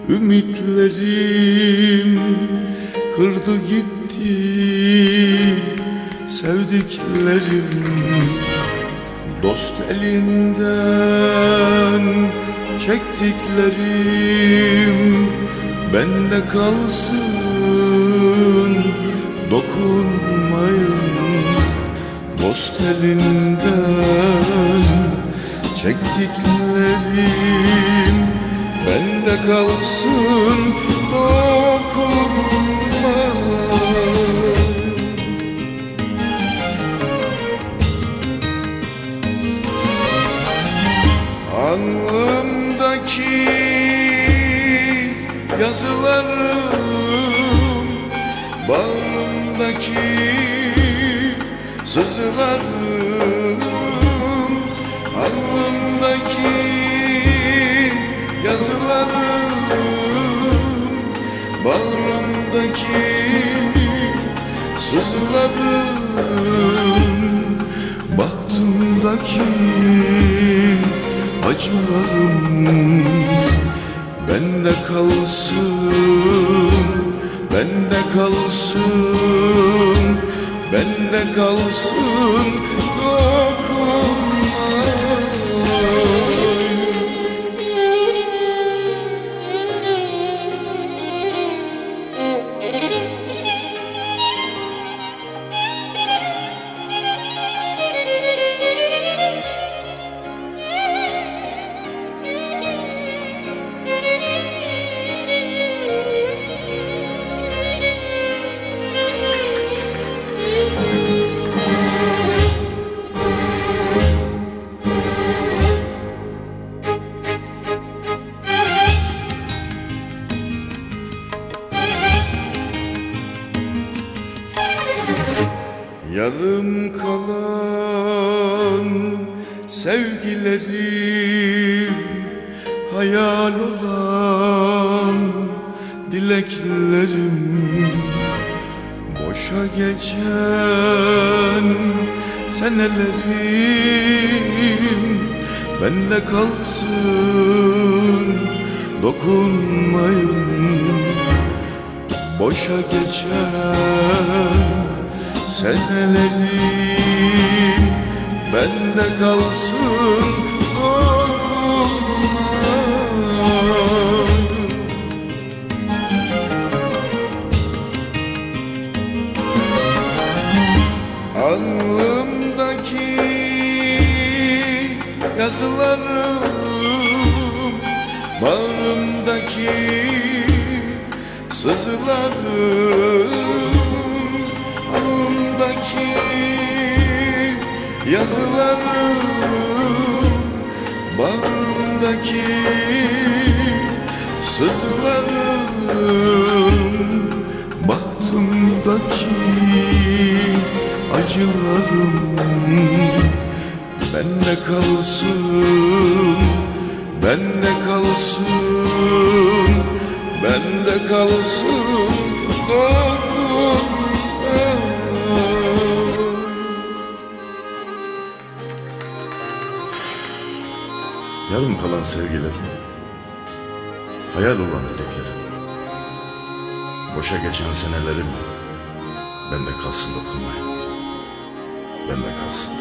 Ümitlerim kırdı gitti sevdiklerim. Dost elinden çektiklerim bende kalsın, dokunmayın. Dost elinden çektiklerim bende kalsın, dokunmayın. Alnımdaki yazılarım, bağrımdaki sızılarım. Alnımdaki yazılarım, bağrımdaki sızılarım. Bahtımdaki acılarım bende kalsın, bende kalsın, bende kalsın, yarım kalan sevgilerim, hayal olan dileklerim. Boşa geçen senelerim bende kalsın, dokunmayın. Boşa geçen senelerim bende kalsın, dokunmayın. Alnımdaki yazılarım, bağrımdaki sızılarım. Alnımdaki yazılarım, bağrımdaki sızılarım. Bahtımdaki acılarım bende kalsın, bende kalsın, bende kalsın, yarım kalan sevgilerim, hayal olan dileklerim. Boşa geçen senelerim bende kalsın, dokunmayın. Bende kalsın.